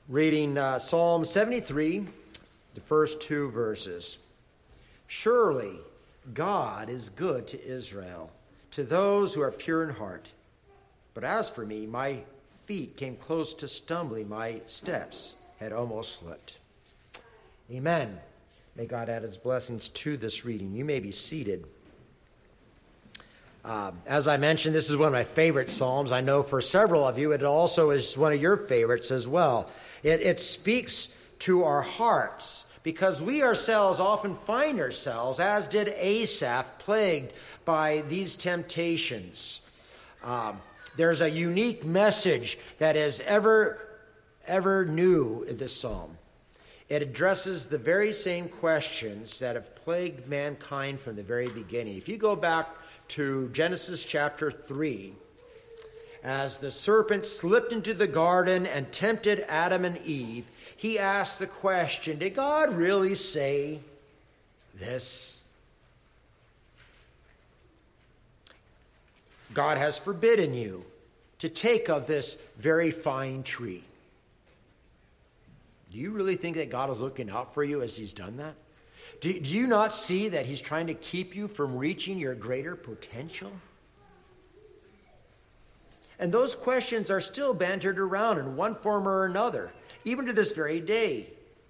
Reading Psalm 73, the first two verses. Surely God is good to Israel, to those who are pure in heart. But as for me, my feet came close to stumbling, my steps had almost slipped. Amen. May God add his blessings to this reading. You may be seated. As I mentioned, this is one of my favorite psalms. I know for several of you, it also is one of your favorites as well. It speaks to our hearts because we ourselves often find ourselves, as did Asaph, plagued by these temptations. There's a unique message that is ever new in this psalm. It addresses the very same questions that have plagued mankind from the very beginning. If you go back to Genesis chapter 3, as the serpent slipped into the garden and tempted Adam and Eve, he asked the question, did God really say this? God has forbidden you to take of this very fine tree. Do you really think that God is looking out for you as he's done that? Do you not see that he's trying to keep you from reaching your greater potential? And those questions are still bantered around in one form or another, even to this very day.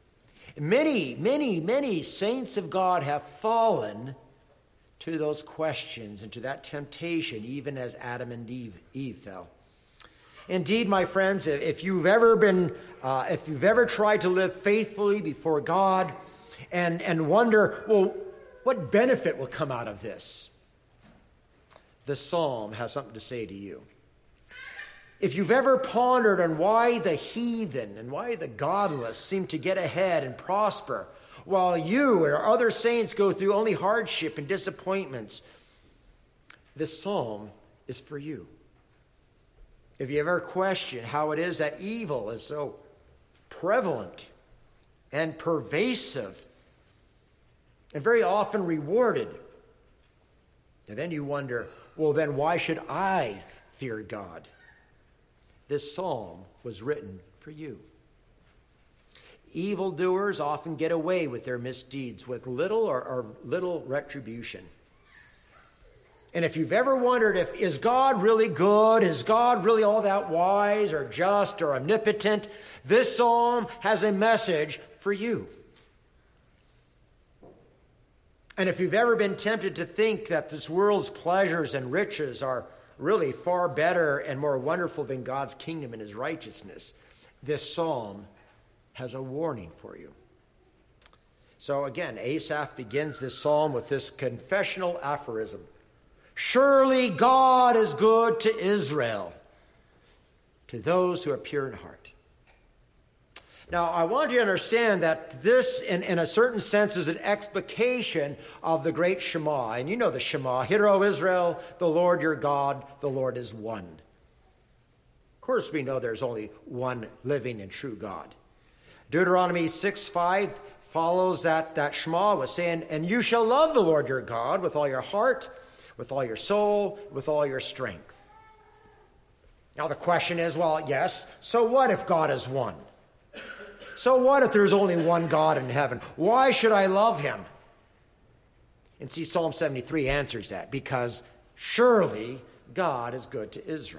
Many saints of God have fallen to those questions and to that temptation, even as Adam and Eve fell. Indeed, my friends, if you've ever tried to live faithfully before God and wonder, well, what benefit will come out of this? The psalm has something to say to you. If you've ever pondered on why the heathen and why the godless seem to get ahead and prosper, while you or other saints go through only hardship and disappointments, this psalm is for you. If you ever question how it is that evil is so prevalent and pervasive and very often rewarded, and then you wonder, well, then why should I fear God? This psalm was written for you. Evildoers often get away with their misdeeds with little or little retribution. And if you've ever wondered is God really good? Is God really all that wise or just or omnipotent? This psalm has a message for you. And if you've ever been tempted to think that this world's pleasures and riches are really far better and more wonderful than God's kingdom and his righteousness, this psalm has a warning for you. So again, Asaph begins this psalm with this confessional aphorism. Surely God is good to Israel, to those who are pure in heart. Now, I want you to understand that this, in a certain sense, is an explication of the great Shema. And you know the Shema. Hear, O Israel, the Lord your God, the Lord is one. Of course, we know there's only one living and true God. Deuteronomy 6:5 follows that Shema with saying, and you shall love the Lord your God with all your heart, with all your soul, with all your strength. Now, the question is, well, yes, so what if God is one? So what if there's only one God in heaven? Why should I love him? And see, Psalm 73 answers that, because surely God is good to Israel.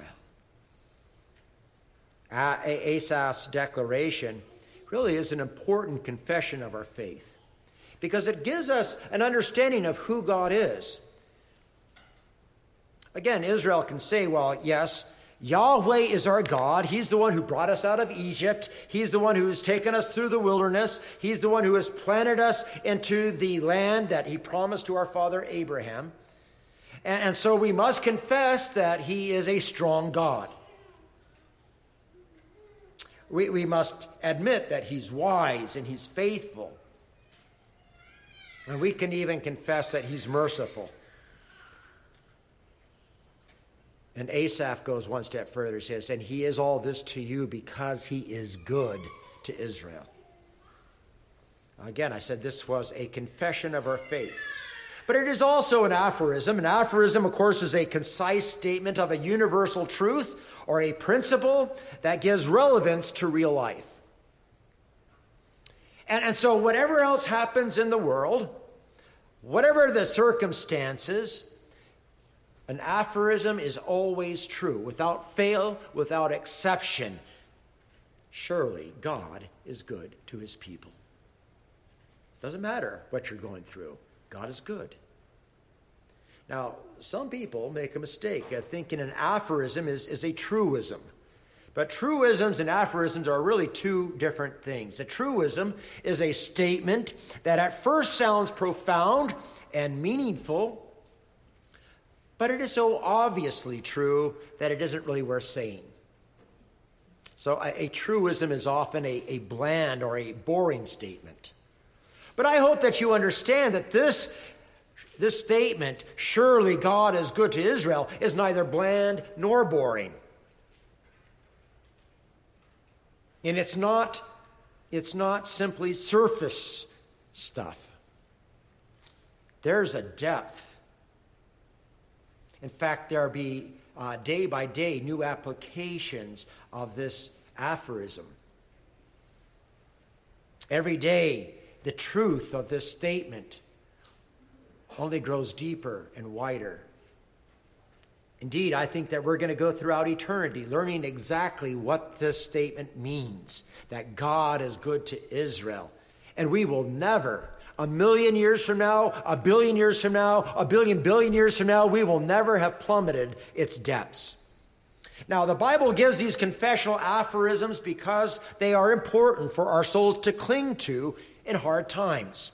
Asaph's declaration really is an important confession of our faith, because it gives us an understanding of who God is. Again, Israel can say, well, yes, Yahweh is our God. He's the one who brought us out of Egypt. He's the one who has taken us through the wilderness. He's the one who has planted us into the land that he promised to our father Abraham. And so we must confess that he is a strong God. We must admit that he's wise and he's faithful. And we can even confess that he's merciful. And Asaph goes one step further. He says, and he is all this to you because he is good to Israel. Again, I said this was a confession of our faith. But it is also an aphorism. An aphorism, of course, is a concise statement of a universal truth or a principle that gives relevance to real life. And so whatever else happens in the world, whatever the circumstances, an aphorism is always true, without fail, without exception. Surely God is good to his people. Doesn't matter what you're going through. God is good. Now, some people make a mistake of thinking an aphorism is a truism. But truisms and aphorisms are really two different things. A truism is a statement that at first sounds profound and meaningful, but it is so obviously true that it isn't really worth saying. So a truism is often a bland or a boring statement. But I hope that you understand that this statement, surely God is good to Israel, is neither bland nor boring. And it's not simply surface stuff. There's a depth. In fact, there'll be day by day new applications of this aphorism. Every day, the truth of this statement only grows deeper and wider. Indeed, I think that we're going to go throughout eternity learning exactly what this statement means, that God is good to Israel. And we will never, 1,000,000 years from now, 1,000,000,000 years from now, 1,000,000,000,000 years from now, we will never have plummeted its depths. Now, the Bible gives these confessional aphorisms because they are important for our souls to cling to in hard times.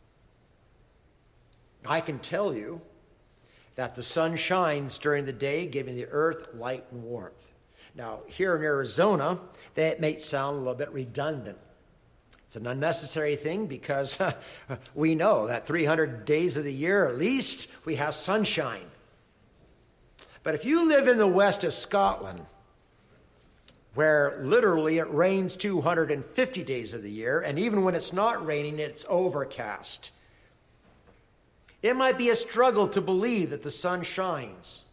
I can tell you that the sun shines during the day, giving the earth light and warmth. Now, here in Arizona, that may sound a little bit redundant. It's an unnecessary thing because we know that 300 days of the year, at least, we have sunshine. But if you live in the west of Scotland, where literally it rains 250 days of the year, and even when it's not raining, it's overcast, it might be a struggle to believe that the sun shines.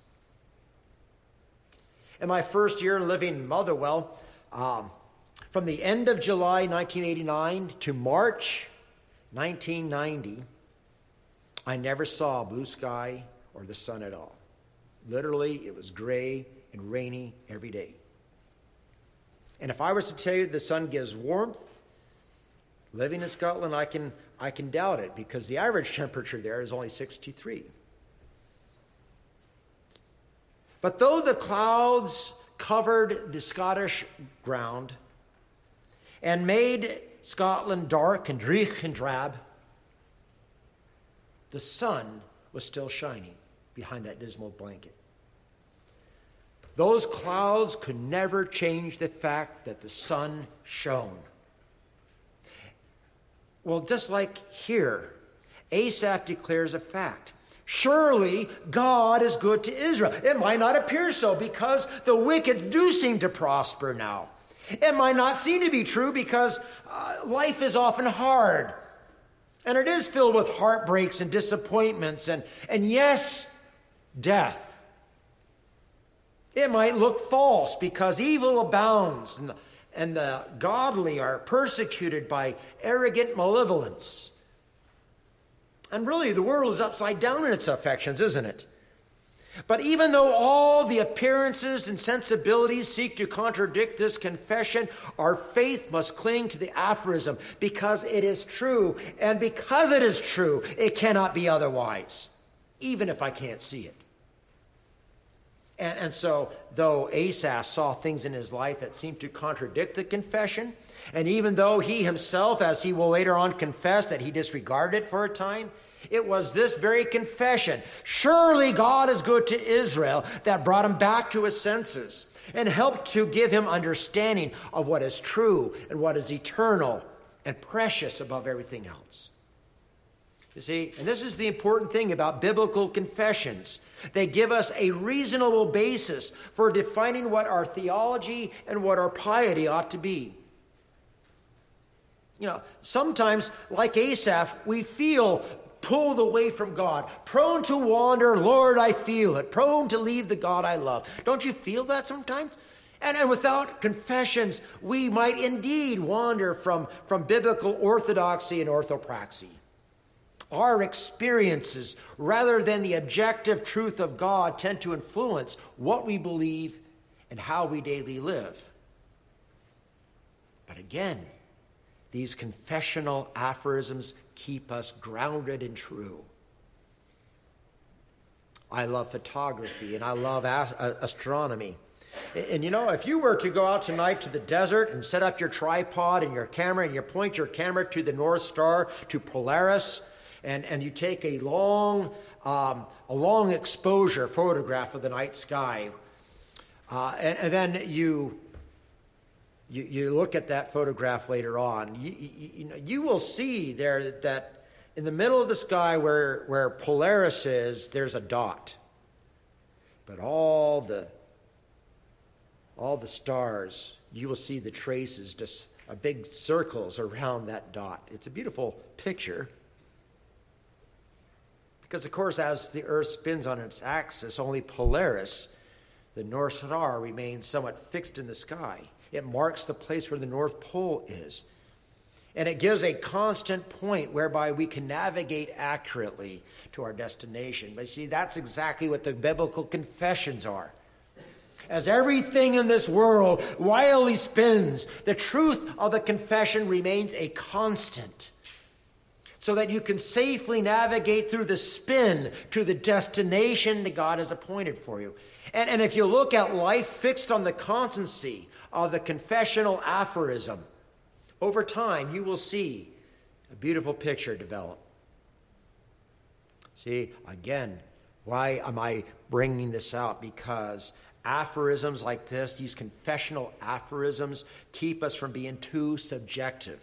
In my first year living in Motherwell, from the end of July 1989 to March 1990, I never saw blue sky or the sun at all. Literally, it was gray and rainy every day. And if I was to tell you the sun gives warmth, living in Scotland, I can doubt it because the average temperature there is only 63. But though the clouds covered the Scottish ground and made Scotland dark and dreich and drab, the sun was still shining behind that dismal blanket. Those clouds could never change the fact that the sun shone. Well, just like here, Asaph declares a fact. Surely God is good to Israel. It might not appear so because the wicked do seem to prosper now. It might not seem to be true because life is often hard. And it is filled with heartbreaks and disappointments and yes, death. It might look false because evil abounds and the godly are persecuted by arrogant malevolence. And really, the world is upside down in its affections, isn't it? But even though all the appearances and sensibilities seek to contradict this confession, our faith must cling to the aphorism because it is true. And because it is true, it cannot be otherwise, even if I can't see it. And so, though Asaph saw things in his life that seemed to contradict the confession, and even though he himself, as he will later on confess, that he disregarded it for a time, it was this very confession, surely God is good to Israel, that brought him back to his senses and helped to give him understanding of what is true and what is eternal and precious above everything else. You see, and this is the important thing about biblical confessions. They give us a reasonable basis for defining what our theology and what our piety ought to be. You know, sometimes, like Asaph, we feel pulled away from God, prone to wander. Lord, I feel it. Prone to leave the God I love. Don't you feel that sometimes? And without confessions, we might indeed wander from biblical orthodoxy and orthopraxy. Our experiences, rather than the objective truth of God, tend to influence what we believe and how we daily live. But again, these confessional aphorisms keep us grounded and true. I love photography and I love astronomy. And you know, if you were to go out tonight to the desert and set up your tripod and your camera and you point your camera to the North Star, to Polaris, and you take a long exposure photograph of the night sky, and then you look at that photograph later on, you will see there that in the middle of the sky where Polaris is, there's a dot. But all the stars, you will see the traces, just big circles around that dot. It's a beautiful picture. Because, of course, as the Earth spins on its axis, only Polaris, the North Star, remains somewhat fixed in the sky. It marks the place where the North Pole is. And it gives a constant point whereby we can navigate accurately to our destination. But see, that's exactly what the biblical confessions are. As everything in this world wildly spins, the truth of the confession remains a constant, so that you can safely navigate through the spin to the destination that God has appointed for you. And if you look at life fixed on the constancy of the confessional aphorism, over time you will see a beautiful picture develop. See, again, why am I bringing this out? Because aphorisms like this, these confessional aphorisms, keep us from being too subjective.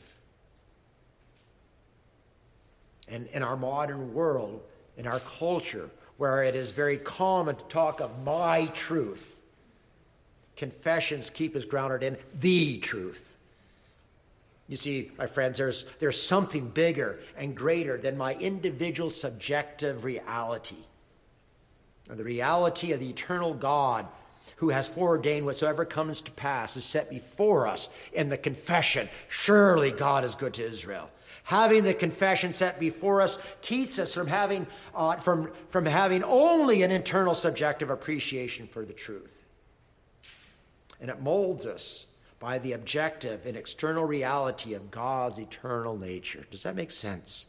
And in our modern world, in our culture, where it is very common to talk of my truth, confessions keep us grounded in the truth. You see, my friends, there's something bigger and greater than my individual subjective reality. And the reality of the eternal God who has foreordained whatsoever comes to pass is set before us in the confession. Surely God is good to Israel. Having the confession set before us keeps us from having only an internal subjective appreciation for the truth. And it molds us by the objective and external reality of God's eternal nature. Does that make sense?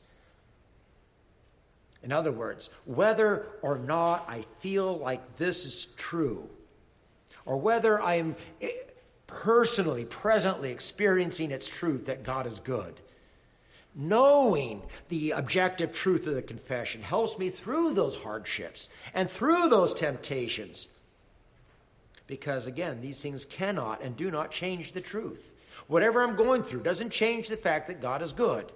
In other words, whether or not I feel like this is true, or whether I am personally, presently experiencing its truth that God is good, knowing the objective truth of the confession helps me through those hardships and through those temptations. Because, again, these things cannot and do not change the truth. Whatever I'm going through doesn't change the fact that God is good,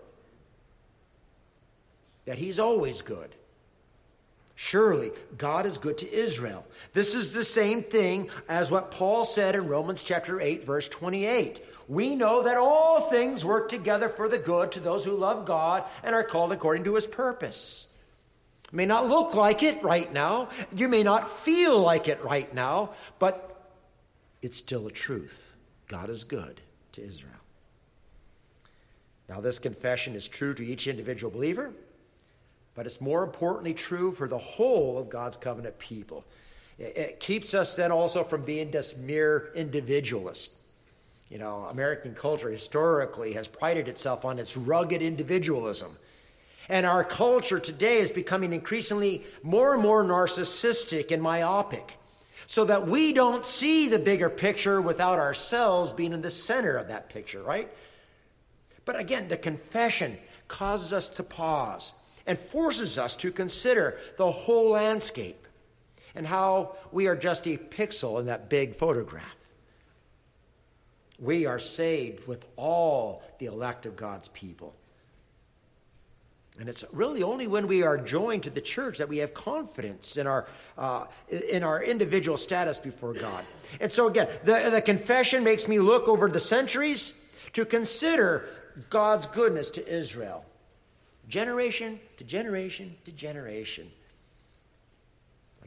that he's always good. Surely, God is good to Israel. This is the same thing as what Paul said in Romans chapter 8, verse 28. We know that all things work together for the good to those who love God and are called according to his purpose. It may not look like it right now. You may not feel like it right now, but it's still a truth. God is good to Israel. Now, this confession is true to each individual believer, but it's more importantly true for the whole of God's covenant people. It keeps us then also from being just mere individualists. You know, American culture historically has prided itself on its rugged individualism. And our culture today is becoming increasingly more and more narcissistic and myopic, so that we don't see the bigger picture without ourselves being in the center of that picture, right? But again, the confession causes us to pause and forces us to consider the whole landscape and how we are just a pixel in that big photograph. We are saved with all the elect of God's people. And it's really only when we are joined to the church that we have confidence in our individual status before God. And so again, the confession makes me look over the centuries to consider God's goodness to Israel. Generation to generation to generation.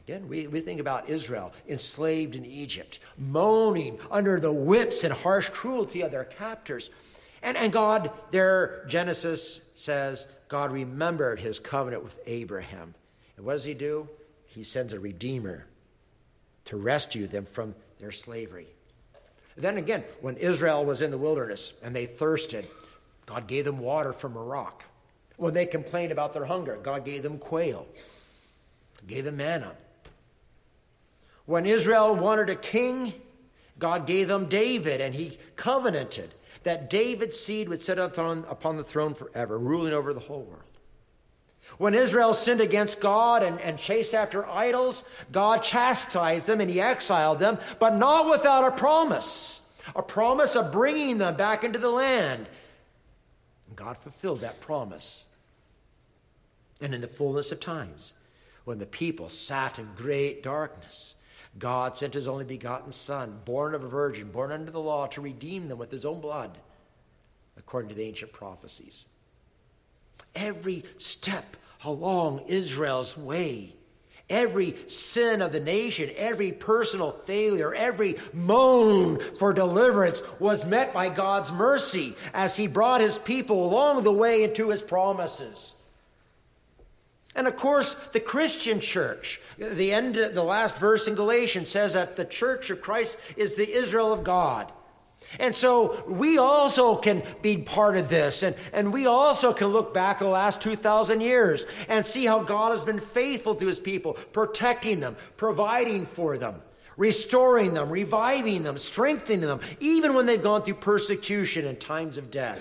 Again, we think about Israel enslaved in Egypt, moaning under the whips and harsh cruelty of their captors. And God, there, Genesis says, God remembered his covenant with Abraham. And what does he do? He sends a redeemer to rescue them from their slavery. Then again, when Israel was in the wilderness and they thirsted, God gave them water from a rock. When they complained about their hunger, God gave them quail, gave them manna. When Israel wanted a king, God gave them David, and he covenanted that David's seed would sit upon the throne forever, ruling over the whole world. When Israel sinned against God and chased after idols, God chastised them and he exiled them, but not without a promise of bringing them back into the land. And God fulfilled that promise. And in the fullness of times, when the people sat in great darkness, God sent his only begotten Son, born of a virgin, born under the law, to redeem them with his own blood, according to the ancient prophecies. Every step along Israel's way, every sin of the nation, every personal failure, every moan for deliverance was met by God's mercy as he brought his people along the way into his promises. And of course, the Christian church, the last verse in Galatians says that the church of Christ is the Israel of God. And so we also can be part of this. And we also can look back the last 2,000 years and see how God has been faithful to his people, protecting them, providing for them, restoring them, reviving them, strengthening them, even when they've gone through persecution and times of death.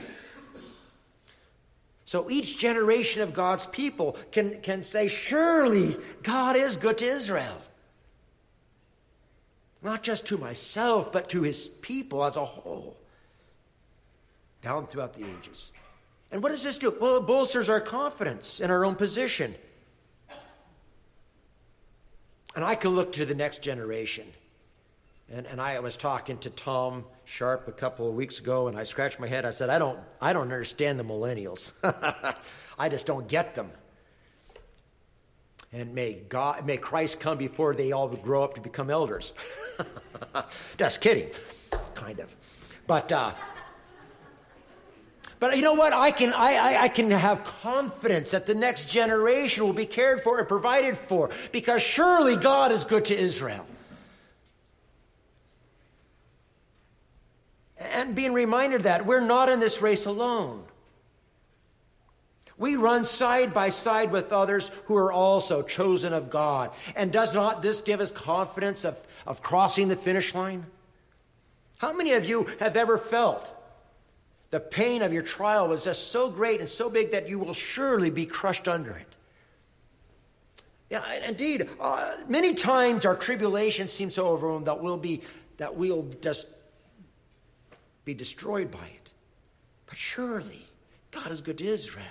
So each generation of God's people can say, surely God is good to Israel. Not just to myself, but to his people as a whole, down throughout the ages. And what does this do? Well, it bolsters our confidence in our own position. And I can look to the next generation. And I was talking to Tom Sharp a couple of weeks ago, and I scratched my head. I said, I don't understand the millennials. I just don't get them. And may Christ come before they all grow up to become elders. Just kidding, kind of. But you know what? I can have confidence that the next generation will be cared for and provided for, because surely God is good to Israel. And being reminded that we're not in this race alone. We run side by side with others who are also chosen of God. And does not this give us confidence of crossing the finish line? How many of you have ever felt the pain of your trial was just so great and so big that you will surely be crushed under it? Yeah, indeed. Many times our tribulation seems so overwhelming that we'll just be destroyed by it. But surely God is good to Israel.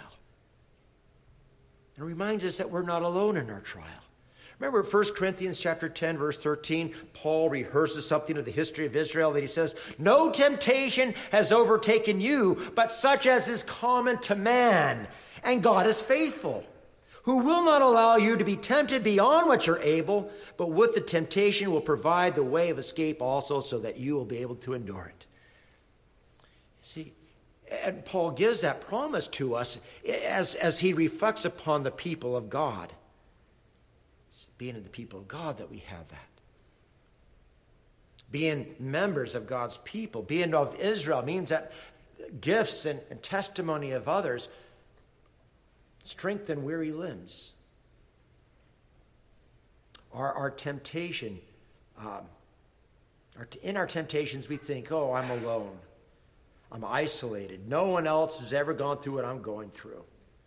And reminds us that we're not alone in our trial. Remember 1 Corinthians chapter 10, verse 13, Paul rehearses something of the history of Israel that he says, no temptation has overtaken you, but such as is common to man. And God is faithful, who will not allow you to be tempted beyond what you're able, but with the temptation will provide the way of escape also, so that you will be able to endure it. See, and Paul gives that promise to us as he reflects upon the people of God. It's being in the people of God that we have that. Being members of God's people, being of Israel, means that gifts and testimony of others strengthen weary limbs. Our temptation, in our temptations we think, oh, I'm alone. I'm isolated. No one else has ever gone through what I'm going through.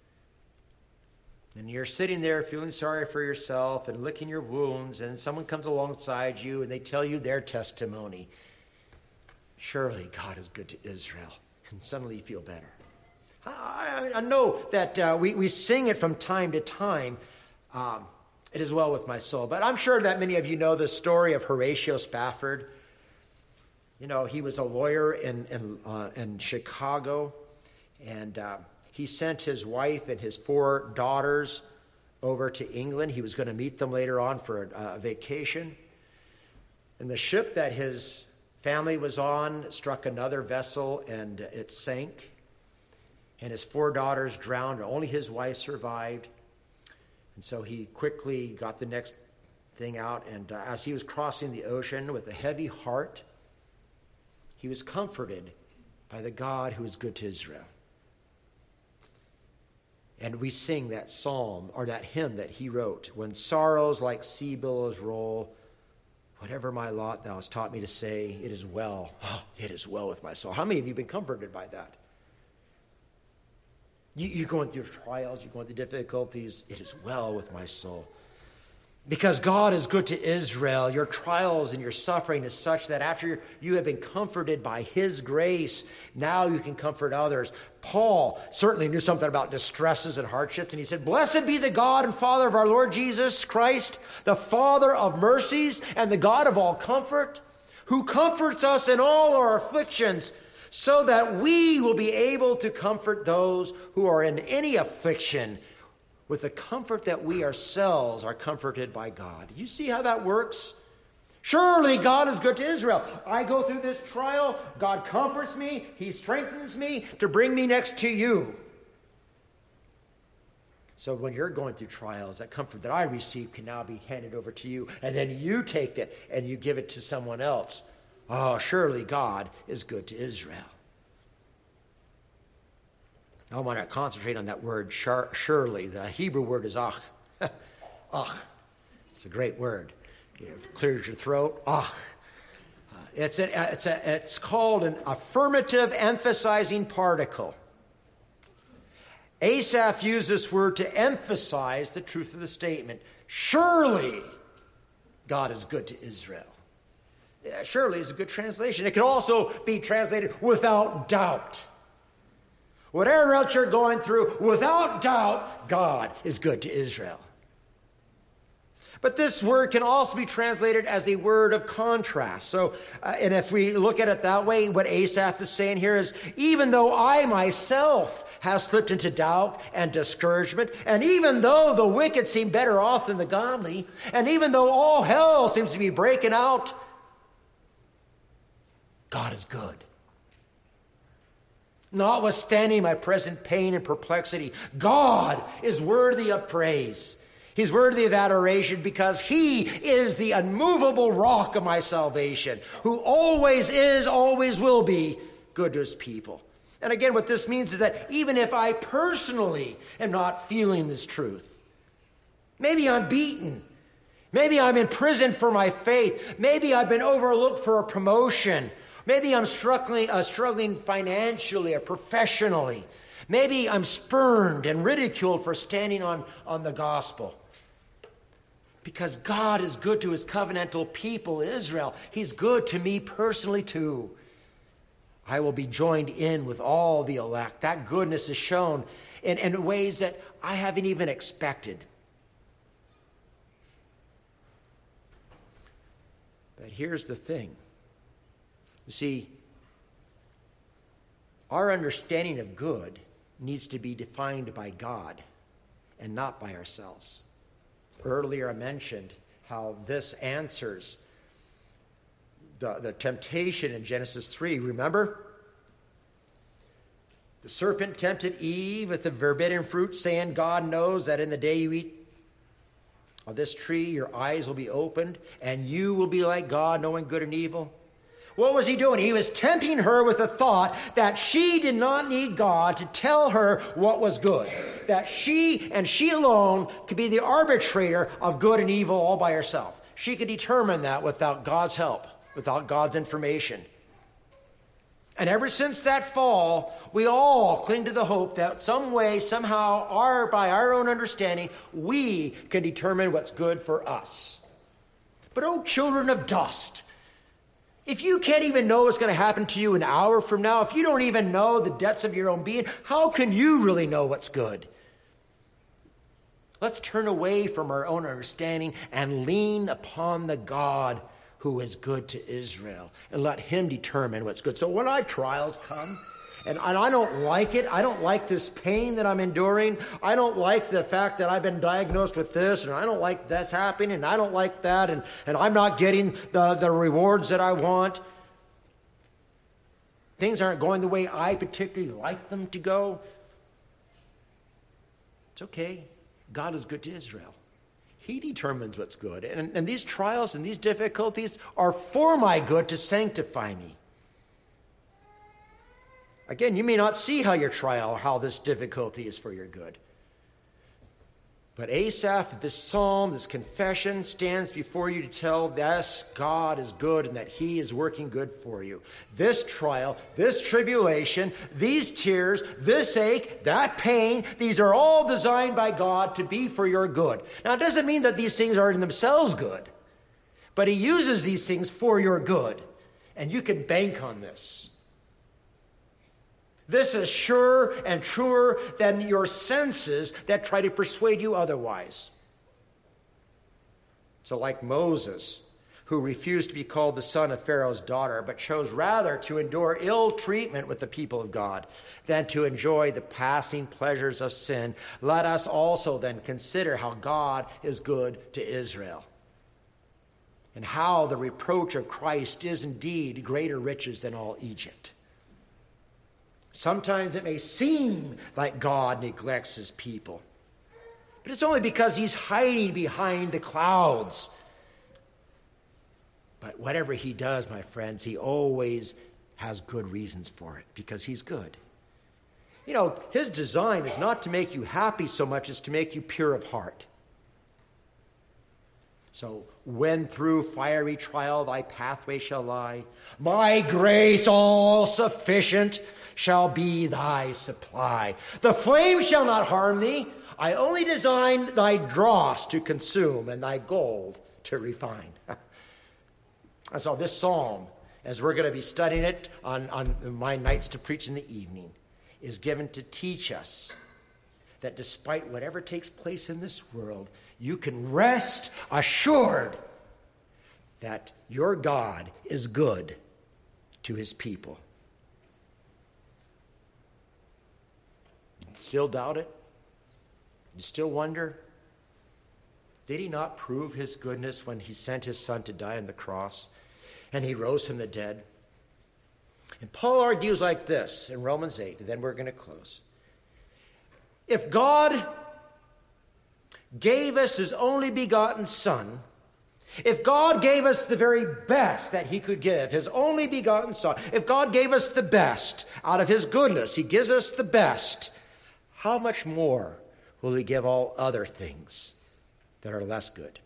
And you're sitting there feeling sorry for yourself and licking your wounds, and someone comes alongside you and they tell you their testimony. Surely God is good to Israel. And suddenly you feel better. I know that we sing it from time to time. It is well with my soul. But I'm sure that many of you know the story of Horatio Spafford. You know, he was a lawyer in Chicago, and he sent his wife and his 4 daughters over to England. He was going to meet them later on for a vacation. And the ship that his family was on struck another vessel, and it sank. And his 4 daughters drowned, and only his wife survived. And so he quickly got the next thing out, and as he was crossing the ocean with a heavy heart, he was comforted by the God who is good to Israel. And we sing that psalm, or that hymn that he wrote, when sorrows like sea billows roll, whatever my lot thou hast taught me to say, it is well. Oh, it is well with my soul. How many of you have been comforted by that? You're going through trials, you're going through difficulties. It is well with my soul. Because God is good to Israel, your trials and your suffering is such that after you have been comforted by his grace, now you can comfort others. Paul certainly knew something about distresses and hardships, and he said, "Blessed be the God and Father of our Lord Jesus Christ, the Father of mercies and the God of all comfort, who comforts us in all our afflictions, so that we will be able to comfort those who are in any affliction with the comfort that we ourselves are comforted by God." You see how that works? Surely God is good to Israel. I go through this trial. God comforts me. He strengthens me to bring me next to you. So when you're going through trials, that comfort that I receive can now be handed over to you. And then you take it and you give it to someone else. Oh, surely God is good to Israel. I want to concentrate on that word, surely. The Hebrew word is ach. Ach. It's a great word. It clears your throat. Ach. It's called an affirmative emphasizing particle. Asaph used this word to emphasize the truth of the statement. Surely God is good to Israel. Yeah, surely is a good translation. It can also be translated without doubt. Whatever else you're going through, without doubt, God is good to Israel. But this word can also be translated as a word of contrast. So, and if we look at it that way, what Asaph is saying here is, even though I myself have slipped into doubt and discouragement, and even though the wicked seem better off than the godly, and even though all hell seems to be breaking out, God is good. Notwithstanding my present pain and perplexity, God is worthy of praise. He's worthy of adoration because he is the unmovable rock of my salvation, who always is, always will be good to his people. And again, what this means is that even if I personally am not feeling this truth, maybe I'm beaten, maybe I'm in prison for my faith, maybe I've been overlooked for a promotion, maybe I'm struggling financially or professionally. Maybe I'm spurned and ridiculed for standing on the gospel. Because God is good to his covenantal people, Israel. He's good to me personally too. I will be joined in with all the elect. That goodness is shown in ways that I haven't even expected. But here's the thing. You see, our understanding of good needs to be defined by God and not by ourselves. Earlier I mentioned how this answers the temptation in Genesis 3. Remember? The serpent tempted Eve with the forbidden fruit, saying, God knows that in the day you eat of this tree, your eyes will be opened, and you will be like God, knowing good and evil. What was he doing? He was tempting her with the thought that she did not need God to tell her what was good. That she and she alone could be the arbitrator of good and evil all by herself. She could determine that without God's help, without God's information. And ever since that fall, we all cling to the hope that some way, somehow, by our own understanding, we can determine what's good for us. But oh, children of dust, if you can't even know what's going to happen to you an hour from now, if you don't even know the depths of your own being, how can you really know what's good? Let's turn away from our own understanding and lean upon the God who is good to Israel and let him determine what's good. So when our trials come And I don't like it. I don't like this pain that I'm enduring. I don't like the fact that I've been diagnosed with this, and I don't like that's happening, and I don't like that, and I'm not getting the rewards that I want. Things aren't going the way I particularly like them to go. It's okay. God is good to Israel. He determines what's good. And these trials and these difficulties are for my good to sanctify me. Again, you may not see how your trial or how this difficulty is for your good. But Asaph, this psalm, this confession stands before you to tell, yes, God is good and that he is working good for you. This trial, this tribulation, these tears, this ache, that pain, these are all designed by God to be for your good. Now, it doesn't mean that these things are in themselves good, but he uses these things for your good, and you can bank on this. This is surer and truer than your senses that try to persuade you otherwise. So like Moses, who refused to be called the son of Pharaoh's daughter, but chose rather to endure ill treatment with the people of God than to enjoy the passing pleasures of sin, let us also then consider how God is good to Israel, and how the reproach of Christ is indeed greater riches than all Egypt. Sometimes it may seem like God neglects his people, but it's only because he's hiding behind the clouds. But whatever he does, my friends, he always has good reasons for it, because he's good. You know, his design is not to make you happy so much as to make you pure of heart. So, when through fiery trial thy pathway shall lie, my grace all sufficient shall be thy supply. The flame shall not harm thee. I only design thy dross to consume and thy gold to refine. And so this psalm, as we're going to be studying it on my nights to preach in the evening, is given to teach us that despite whatever takes place in this world, you can rest assured that your God is good to his people. Still doubt it? You still wonder? Did he not prove his goodness when he sent his son to die on the cross and he rose from the dead? And Paul argues like this in Romans 8, and then we're going to close. If God gave us his only begotten son, if God gave us the very best that he could give, his only begotten son, if God gave us the best out of his goodness, he gives us the best, how much more will he give all other things that are less good?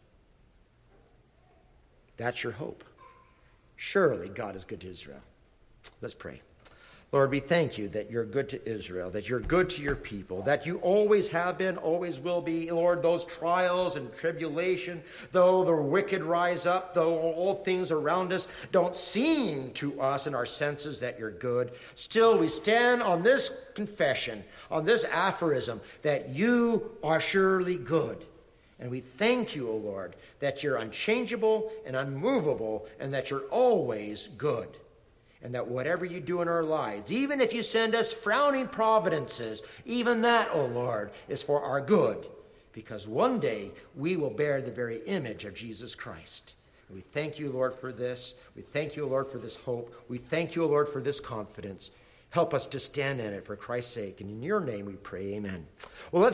That's your hope. Surely God is good to Israel. Let's pray. Lord, we thank you that you're good to Israel, that you're good to your people, that you always have been, always will be. Lord, those trials and tribulation, though the wicked rise up, though all things around us don't seem to us in our senses that you're good, still we stand on this confession, on this aphorism, that you are surely good. And we thank you, O Lord, that you're unchangeable and unmovable, and that you're always good. And that whatever you do in our lives, even if you send us frowning providences, even that, O Lord, is for our good. Because one day we will bear the very image of Jesus Christ. And we thank you, Lord, for this. We thank you, Lord, for this hope. We thank you, Lord, for this confidence. Help us to stand in it for Christ's sake. And in your name we pray, amen. Well, let's